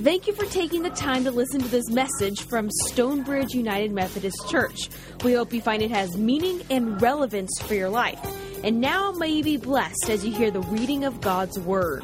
Thank you for taking the time to listen to this message from Stonebridge United Methodist Church. We hope you find it has meaning and relevance for your life. And now may you be blessed as you hear the reading of God's Word.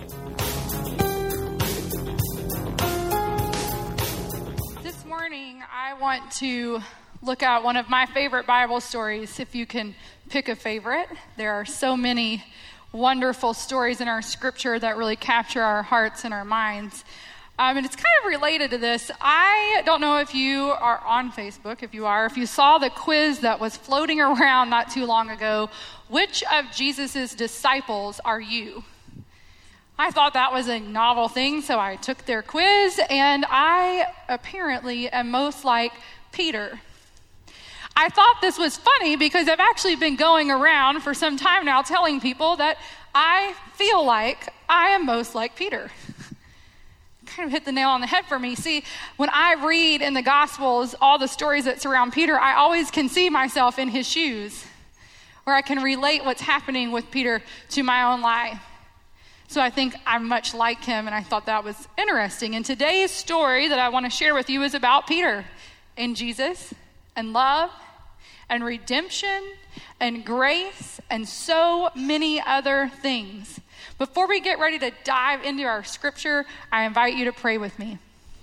This morning, I want to look at one of my favorite Bible stories, if you can pick a favorite. There are so many wonderful stories in our scripture that really capture our hearts and our minds. And it's kind of related to this. I don't know if you are on Facebook. If you saw the quiz that was floating around not too long ago, which of Jesus's disciples are you? I thought that was a novel thing, so I took their quiz, and I apparently am most like Peter. I thought this was funny because I've actually been going around for some time now telling people that I feel like I am most like Peter. Kind of hit the nail on the head for me. See, when I read in the Gospels all the stories that surround Peter, I always can see myself in his shoes, where I can relate what's happening with Peter to my own life. So I think I'm much like him, and I thought that was interesting. And today's story that I want to share with you is about Peter and Jesus and love and redemption and grace and so many other things. Before we get ready to dive into our scripture, I invite you to pray with me.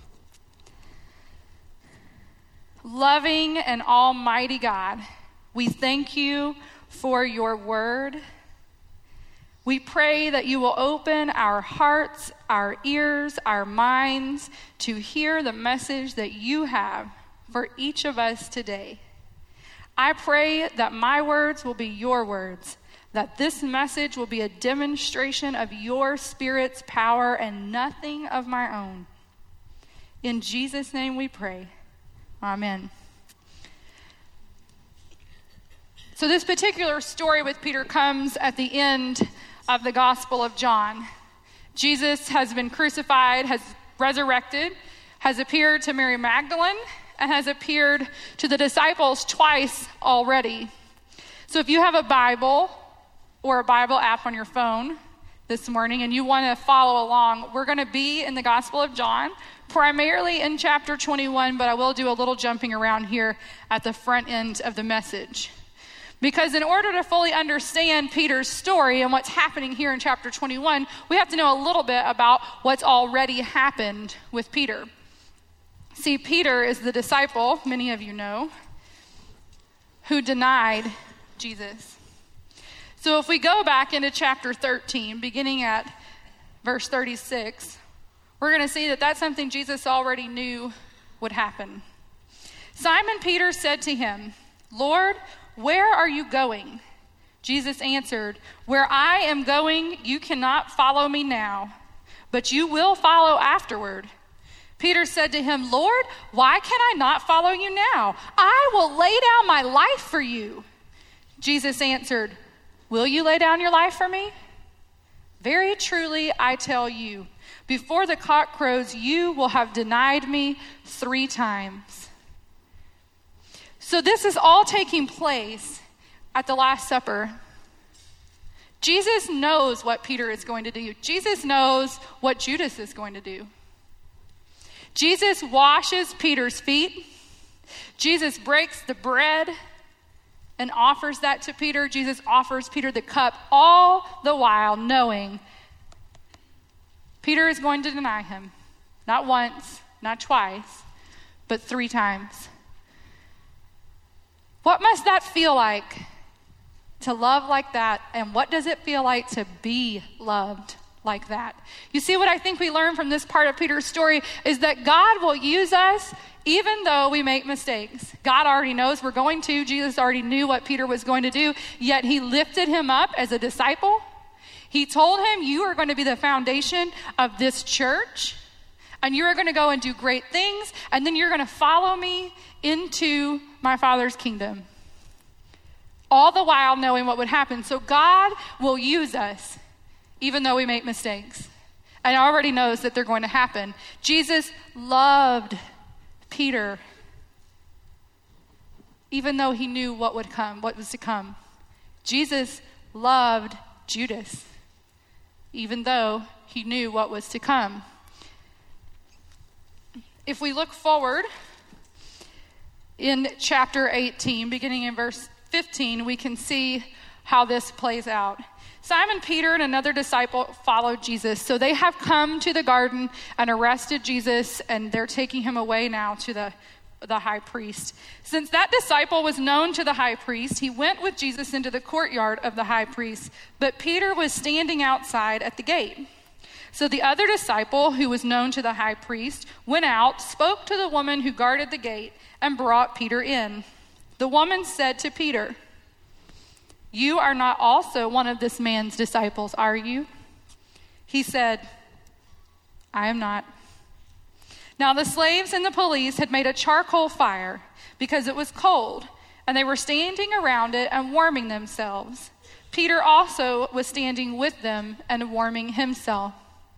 Loving and almighty God, we thank you for your word. We pray that you will open our hearts, our ears, our minds to hear the message that you have for each of us today. I pray that my words will be your words, that this message will be a demonstration of your Spirit's power and nothing of my own. In Jesus' name we pray. Amen. So this particular story with Peter comes at the end of the Gospel of John. Jesus has been crucified, has resurrected, has appeared to Mary Magdalene, and has appeared to the disciples twice already. So if you have a Bible or a Bible app on your phone this morning and you want to follow along, we're going to be in the Gospel of John, primarily in chapter 21, but I will do a little jumping around here at the front end of the message. Because in order to fully understand Peter's story and what's happening here in chapter 21, we have to know a little bit about what's already happened with Peter. See, Peter is the disciple, many of you know, who denied Jesus. So if we go back into chapter 13, beginning at verse 36, we're going to see that that's something Jesus already knew would happen. Simon Peter said to him, "Lord, where are you going?" Jesus answered, "Where I am going, you cannot follow me now, but you will follow afterward." Peter said to him, "Lord, why can I not follow you now? I will lay down my life for you." Jesus answered, "Will you lay down your life for me? Very truly, I tell you, before the cock crows, you will have denied me 3 times. So this is all taking place at the Last Supper. Jesus knows what Peter is going to do. Jesus knows what Judas is going to do. Jesus washes Peter's feet. Jesus breaks the bread and offers that to Peter. Jesus offers Peter the cup, all the while knowing Peter is going to deny him. Not once, not twice, but 3 times. What must that feel like to love like that? And what does it feel like to be loved like that? You see, what I think we learn from this part of Peter's story is that God will use us even though we make mistakes. God already knows we're going to. Jesus already knew what Peter was going to do, yet he lifted him up as a disciple. He told him, "You are going to be the foundation of this church, and you are going to go and do great things, and then you're going to follow me into my Father's kingdom." All the while knowing what would happen. So God will use us even though we make mistakes, and already knows that they're going to happen. Jesus loved Peter even though he knew what would come, what was to come. Jesus loved Judas even though he knew what was to come. if we look forward in chapter 18, beginning in verse 15, we can see how this plays out. Simon Peter and another disciple followed Jesus. So they have come to the garden and arrested Jesus, and they're taking him away now to the high priest. Since that disciple was known to the high priest, he went with Jesus into the courtyard of the high priest, but Peter was standing outside at the gate. So the other disciple, who was known to the high priest, went out, spoke to the woman who guarded the gate, and brought Peter in. The woman said to Peter, "You are not also one of this man's disciples, are you?" He said, "I am not." Now the slaves and the police had made a charcoal fire because it was cold, and they were standing around it and warming themselves. Peter also was standing with them and warming himself.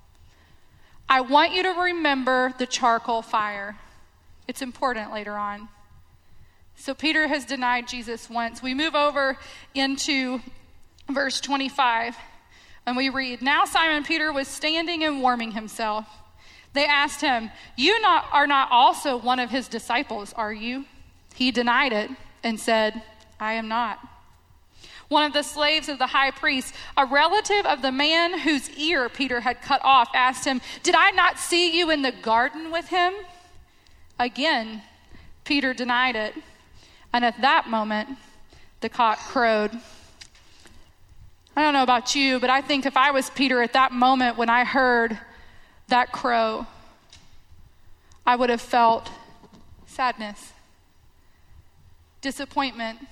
I want you to remember the charcoal fire. It's important later on. So Peter has denied Jesus once. We move over into verse 25, and we read, "Now Simon Peter was standing and warming himself. They asked him, 'You are not also one of his disciples, are you?' He denied it and said, 'I am not.' One of the slaves of the high priest, a relative of the man whose ear Peter had cut off, asked him, 'Did I not see you in the garden with him?' Again, Peter denied it. And at that moment, the cock crowed." I don't know about you, but I think if I was Peter at that moment when I heard that crow, I would have felt sadness, disappointment.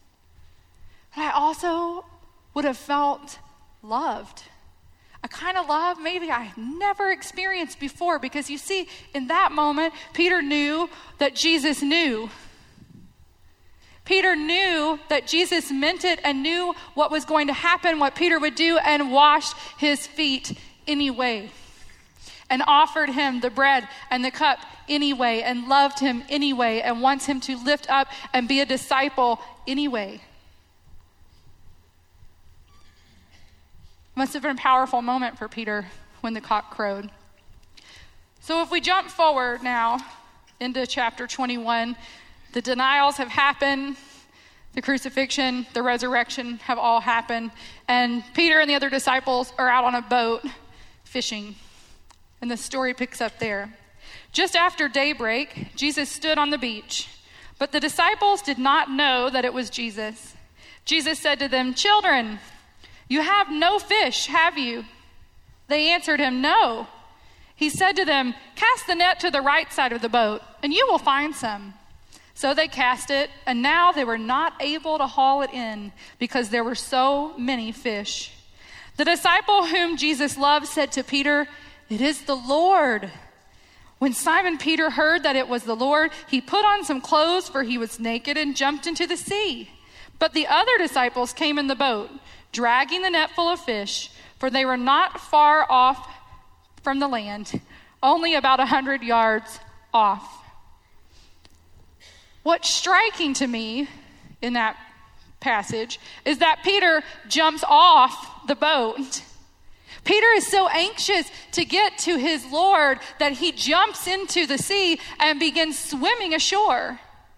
But I also would have felt loved. A kind of love maybe I never experienced before, because you see, in that moment, Peter knew that Jesus knew. Peter knew that Jesus meant it and knew what was going to happen, what Peter would do, and washed his feet anyway, and offered him the bread and the cup anyway, and loved him anyway, and wants him to lift up and be a disciple anyway. Must have been a powerful moment for Peter when the cock crowed. So if we jump forward now into chapter 21, the denials have happened, the crucifixion, the resurrection have all happened, and Peter and the other disciples are out on a boat fishing, and the story picks up there. Just after daybreak, Jesus stood on the beach, but the disciples did not know that it was Jesus. Jesus said to them, "Children, you have no fish, have you?" They answered him, "No." He said to them, "Cast the net to the right side of the boat, and you will find some." So they cast it, and now they were not able to haul it in because there were so many fish. The disciple whom Jesus loved said to Peter, "It is the Lord." When Simon Peter heard that it was the Lord, he put on some clothes, for he was naked, and jumped into the sea. But the other disciples came in the boat, dragging the net full of fish, for they were not far off from the land, only about 100 yards off. What's striking to me in that passage is that Peter jumps off the boat. Peter is so anxious to get to his Lord that he jumps into the sea and begins swimming ashore.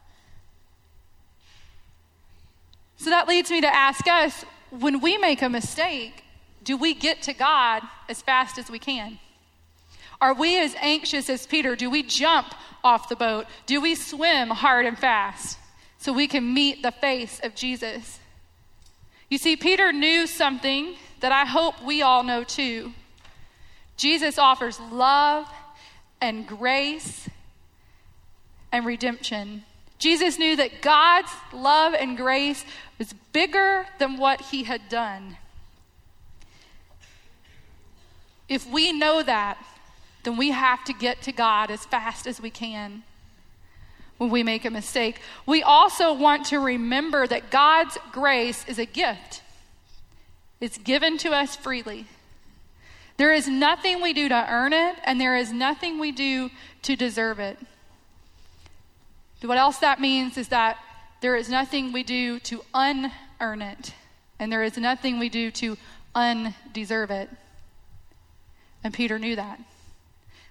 So that leads me to ask us, when we make a mistake, do we get to God as fast as we can? Are we as anxious as Peter? Do we jump off the boat? Do we swim hard and fast so we can meet the face of Jesus? You see, Peter knew something that I hope we all know too. Jesus offers love and grace and redemption. Jesus knew that God's love and grace was bigger than what he had done. If we know that, then we have to get to God as fast as we can when we make a mistake. We also want to remember that God's grace is a gift. It's given to us freely. There is nothing we do to earn it, and there is nothing we do to deserve it. What else that means is that there is nothing we do to unearn it, and there is nothing we do to undeserve it. And Peter knew that.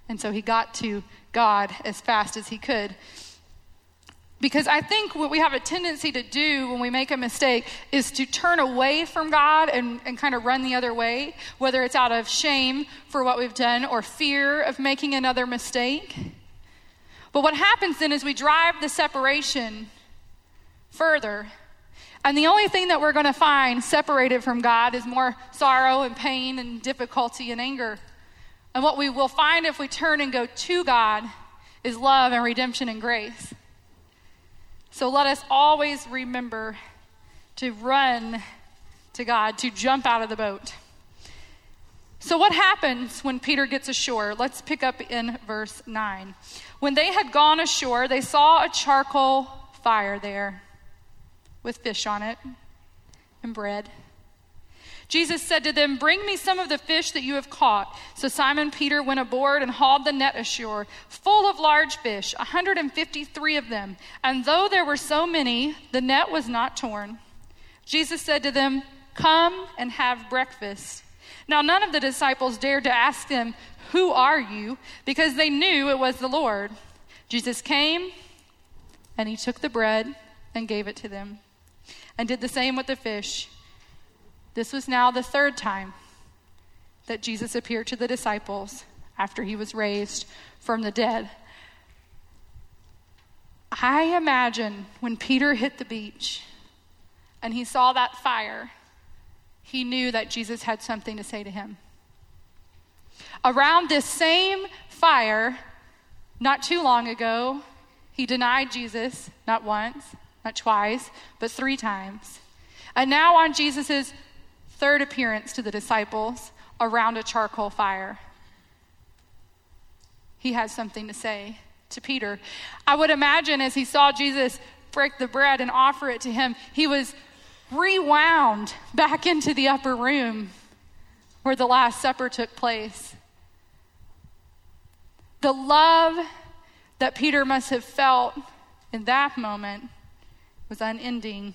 And so he got to God as fast as he could. Because I think what we have a tendency to do when we make a mistake is to turn away from God and kind of run the other way, whether it's out of shame for what we've done or fear of making another mistake. But what happens then is we drive the separation further. And the only thing that we're going to find separated from God is more sorrow and pain and difficulty and anger. And what we will find if we turn and go to God is love and redemption and grace. So let us always remember to run to God, to jump out of the boat. So what happens when Peter gets ashore? Let's pick up in verse 9. When they had gone ashore, they saw a charcoal fire there with fish on it and bread. Jesus said to them, "Bring me some of the fish that you have caught." So Simon Peter went aboard and hauled the net ashore, full of large fish, 153 of them. And though there were so many, the net was not torn. Jesus said to them, "Come and have breakfast." Now none of the disciples dared to ask him, "Who are you?" because they knew it was the Lord. Jesus came and he took the bread and gave it to them, and did the same with the fish. This was now the third time that Jesus appeared to the disciples after he was raised from the dead. I imagine when Peter hit the beach and he saw that fire, he knew that Jesus had something to say to him. Around this same fire, not too long ago, he denied Jesus, not once, not twice, but 3 times. And now on Jesus' third appearance to the disciples around a charcoal fire, he has something to say to Peter. I would imagine as he saw Jesus break the bread and offer it to him, he was rewound back into the upper room where the Last Supper took place. The love that Peter must have felt in that moment was unending.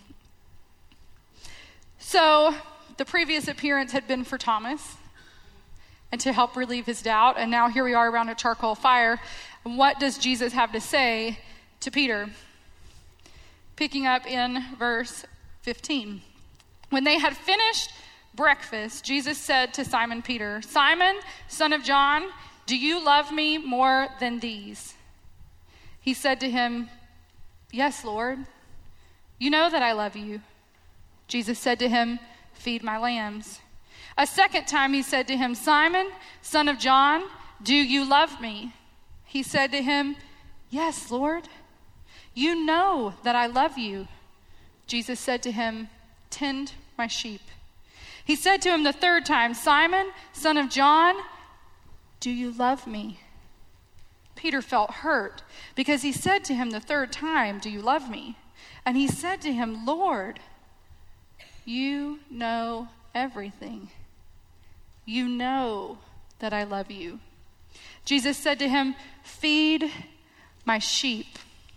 So the previous appearance had been for Thomas and to help relieve his doubt. And now here we are around a charcoal fire. And what does Jesus have to say to Peter? Picking up in verse 15. When they had finished breakfast, Jesus said to Simon Peter, "Simon, son of John, do you love me more than these?" He said to him, "Yes, Lord. You know that I love you." Jesus said to him, "Feed my lambs." A second time he said to him, "Simon, son of John, do you love me?" He said to him, "Yes, Lord. You know that I love you." Jesus said to him, "Tend my sheep." He said to him the third time, "Simon, son of John, do you love me?" Peter felt hurt because he said to him the third time, "Do you love me?" And he said to him, "Lord, you know everything. You know that I love you." Jesus said to him, "Feed my sheep."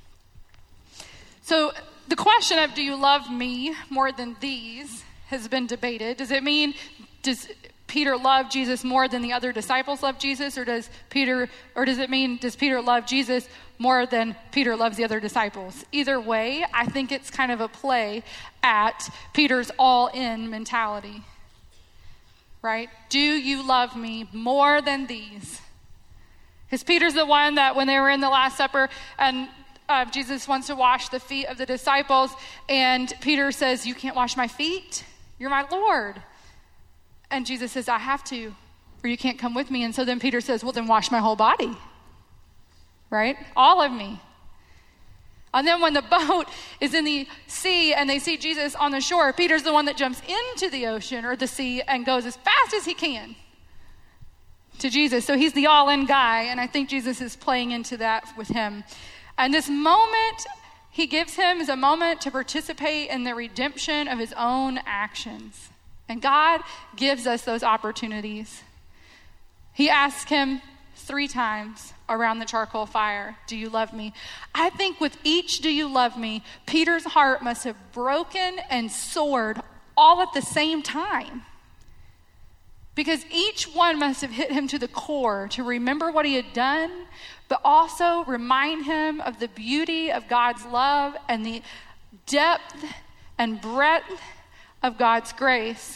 So the question of, do you love me more than these, has been debated. Does Peter love Jesus more than the other disciples love Jesus? Or does Peter love Jesus more than Peter loves the other disciples? Either way, I think it's kind of a play at Peter's all-in mentality. Right? Do you love me more than these? Because Peter's the one that when they were in the Last Supper and Jesus wants to wash the feet of the disciples, and Peter says, "You can't wash my feet. You're my Lord." And Jesus says, "I have to, or you can't come with me." And so then Peter says, "Well, then wash my whole body." Right? All of me. And then when the boat is in the sea and they see Jesus on the shore, Peter's the one that jumps into the ocean or the sea and goes as fast as he can to Jesus. So he's the all-in guy, and I think Jesus is playing into that with him. And this moment he gives him is a moment to participate in the redemption of his own actions. And God gives us those opportunities. He asks him 3 times around the charcoal fire, "Do you love me?" I think with each "do you love me," Peter's heart must have broken and soared all at the same time. Because each one must have hit him to the core to remember what he had done, but also remind him of the beauty of God's love and the depth and breadth of God's grace.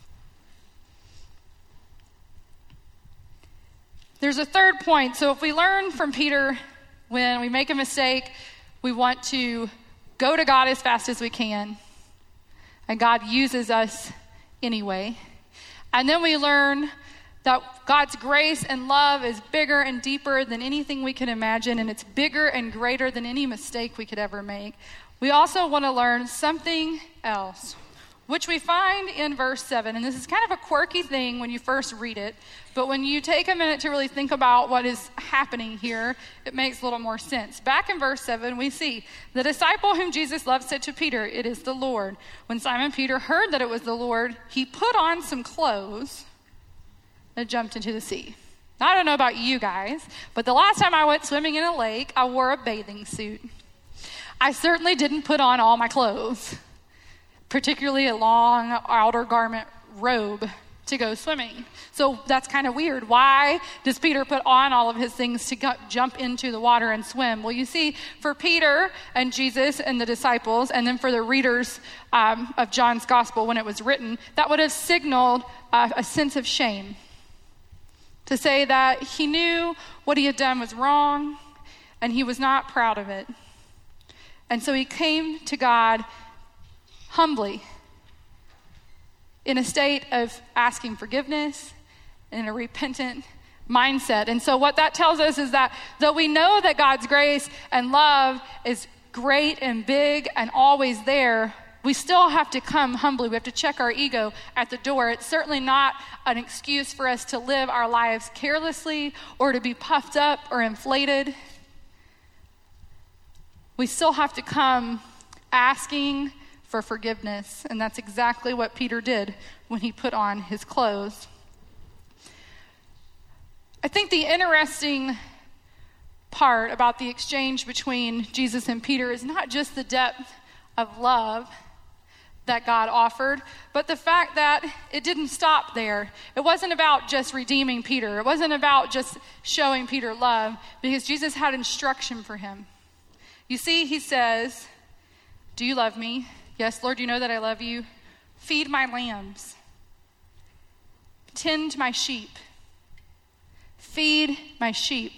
There's a third point. So if we learn from Peter, when we make a mistake, we want to go to God as fast as we can. And God uses us anyway. And then we learn that God's grace and love is bigger and deeper than anything we can imagine, and it's bigger and greater than any mistake we could ever make. We also want to learn something else, which we find in verse 7. And this is kind of a quirky thing when you first read it, but when you take a minute to really think about what is happening here, it makes a little more sense. Back in verse 7, we see, the disciple whom Jesus loved said to Peter, "It is the Lord." When Simon Peter heard that it was the Lord, he put on some clothes and jumped into the sea. Now, I don't know about you guys, but the last time I went swimming in a lake, I wore a bathing suit. I certainly didn't put on all my clothes, particularly a long outer garment robe to go swimming. So that's kind of weird. Why does Peter put on all of his things to jump into the water and swim? Well, you see, for Peter and Jesus and the disciples, and then for the readers of John's gospel when it was written, that would have signaled a sense of shame. To say that he knew what he had done was wrong, and he was not proud of it. And so he came to God humbly, in a state of asking forgiveness, in a repentant mindset. And so what that tells us is that though we know that God's grace and love is great and big and always there, we still have to come humbly. We have to check our ego at the door. It's certainly not an excuse for us to live our lives carelessly or to be puffed up or inflated. We still have to come asking for forgiveness, and that's exactly what Peter did when he put on his clothes. I think the interesting part about the exchange between Jesus and Peter is not just the depth of love that God offered, but the fact that it didn't stop there. It wasn't about just redeeming Peter. It wasn't about just showing Peter love, because Jesus had instruction for him. You see, he says, "Do you love me?" "Yes, Lord, you know that I love you." "Feed my lambs. Tend my sheep." Feed my sheep.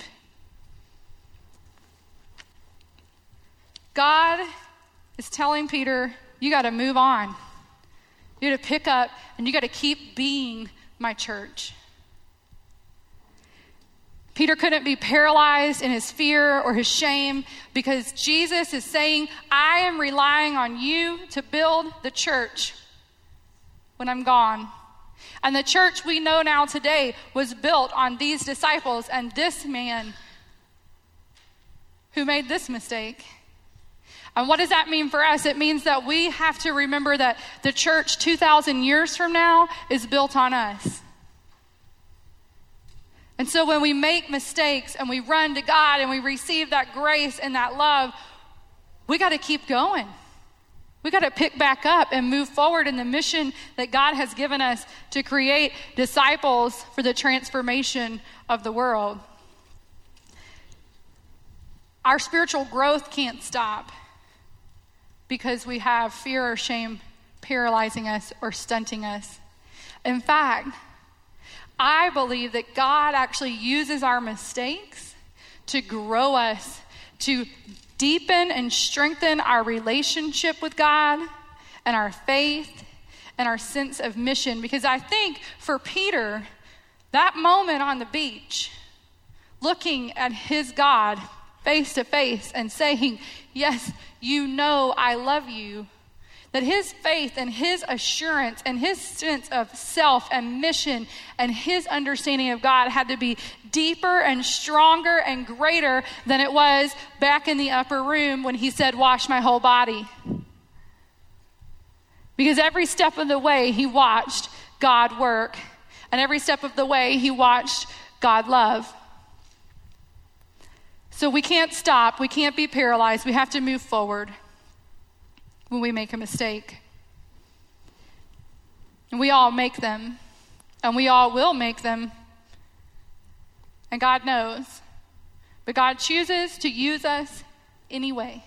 God is telling Peter, you got to move on. You got to pick up, and you got to keep being my church. Peter couldn't be paralyzed in his fear or his shame, because Jesus is saying, I am relying on you to build the church when I'm gone. And the church we know now today was built on these disciples and this man who made this mistake. And what does that mean for us? It means that we have to remember that the church 2,000 years from now is built on us. And so when we make mistakes and we run to God and we receive that grace and that love, we got to keep going. We got to pick back up and move forward in the mission that God has given us to create disciples for the transformation of the world. Our spiritual growth can't stop because we have fear or shame paralyzing us or stunting us. In fact, I believe that God actually uses our mistakes to grow us, to deepen and strengthen our relationship with God and our faith and our sense of mission. Because I think for Peter, that moment on the beach, looking at his God face to face and saying, yes, you know I love you, that his faith and his assurance and his sense of self and mission and his understanding of God had to be deeper and stronger and greater than it was back in the upper room when he said, wash my whole body. Because every step of the way he watched God work, and every step of the way he watched God love. So we can't stop, we can't be paralyzed, we have to move forward when we make a mistake. And we all make them. And we all will make them. And God knows. But God chooses to use us anyway.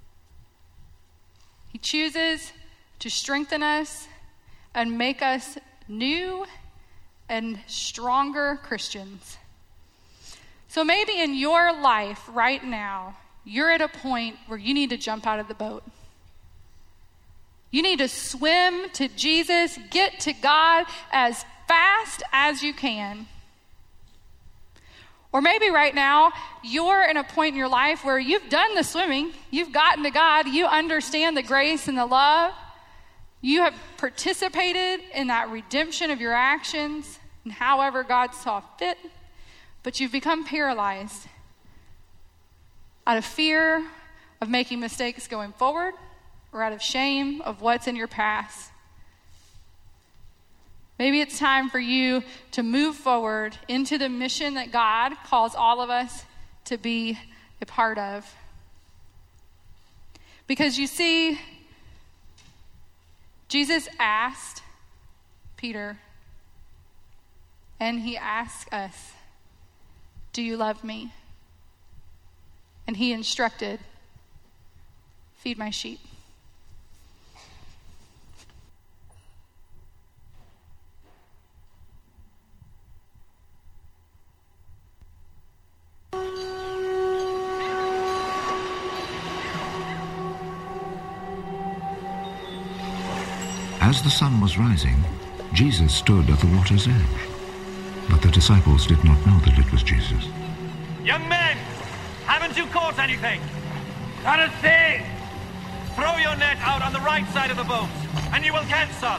He chooses to strengthen us and make us new and stronger Christians. So maybe in your life right now, you're at a point where you need to jump out of the boat. You need to swim to Jesus, get to God as fast as you can. Or maybe right now, you're in a point in your life where you've done the swimming, you've gotten to God, you understand the grace and the love, you have participated in that redemption of your actions, and however God saw fit, but you've become paralyzed out of fear of making mistakes going forward, or out of shame of what's in your past. Maybe it's time for you to move forward into the mission that God calls all of us to be a part of. Because you see, Jesus asked Peter, and he asked us, "Do you love me?" And he instructed, "Feed my sheep." As the sun was rising, Jesus stood at the water's edge. But the disciples did not know that it was Jesus. Young men, haven't you caught anything? Not a thing! Throw your net out on the right side of the boat, and you will catch some.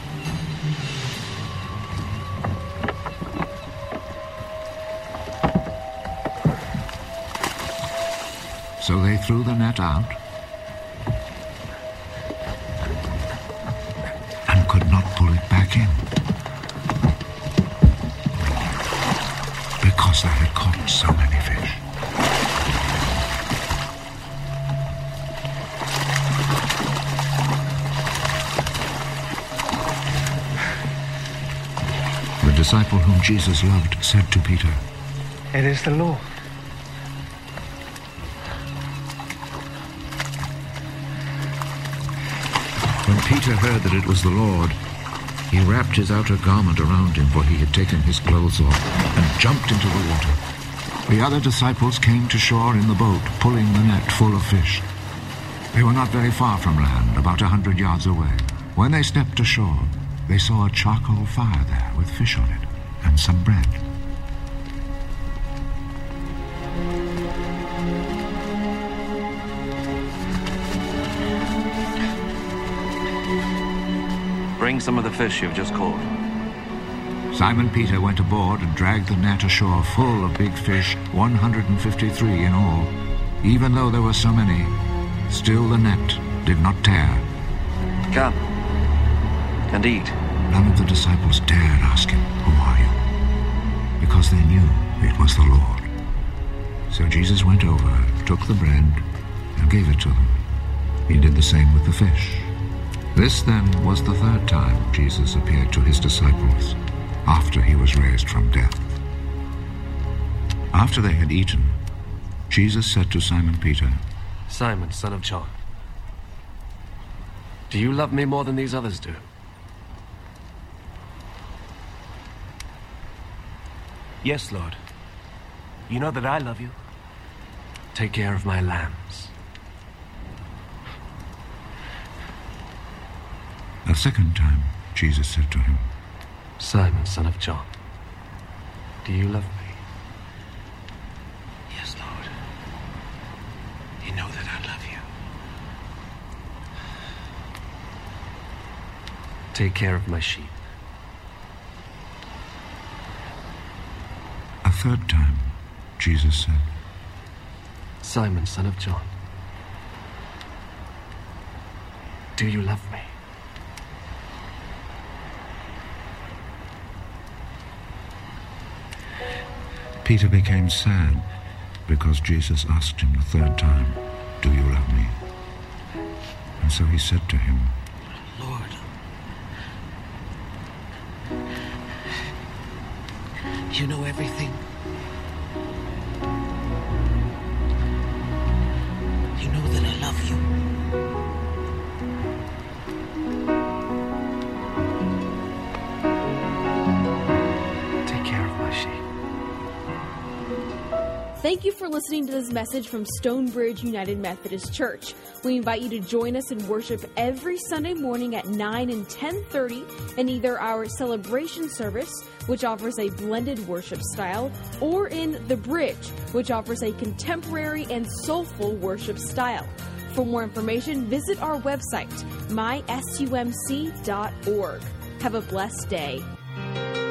So they threw the net out and could not pull it back in because they had caught so many fish. The disciple whom Jesus loved said to Peter, "It is the Lord." When Peter heard that it was the Lord, he wrapped his outer garment around him, for he had taken his clothes off, and jumped into the water. The other disciples came to shore in the boat, pulling the net full of fish. They were not very far from land, about 100 yards away. When they stepped ashore, they saw a charcoal fire there with fish on it and some bread. Bring some of the fish you've just caught. Simon Peter went aboard and dragged the net ashore full of big fish, 153 in all. Even though there were so many, still the net did not tear. Come and eat. None of the disciples dared ask him, "Who are you?" because they knew it was the Lord. So Jesus went over, took the bread, and gave it to them. He did the same with the fish. This then was the third time Jesus appeared to his disciples after he was raised from death. After they had eaten, Jesus said to Simon Peter, "Simon, son of John, do you love me more than these others do?" Yes, Lord. You know that I love you. Take care of my lambs. A second time, Jesus said to him, Simon, son of John, do you love me? Yes, Lord. You know that I love you. Take care of my sheep. A third time, Jesus said, Simon, son of John, do you love me? Peter became sad because Jesus asked him the third time, "Do you love me?" And so he said to him, Lord, You know everything. You know that I love you. Take care of my sheep. Thank you for listening to this message from Stonebridge United Methodist Church. We invite you to join us in worship every Sunday morning at 9 and 10:30 in either our celebration service, which offers a blended worship style, or in The Bridge, which offers a contemporary and soulful worship style. For more information, visit our website, mysumc.org. Have a blessed day.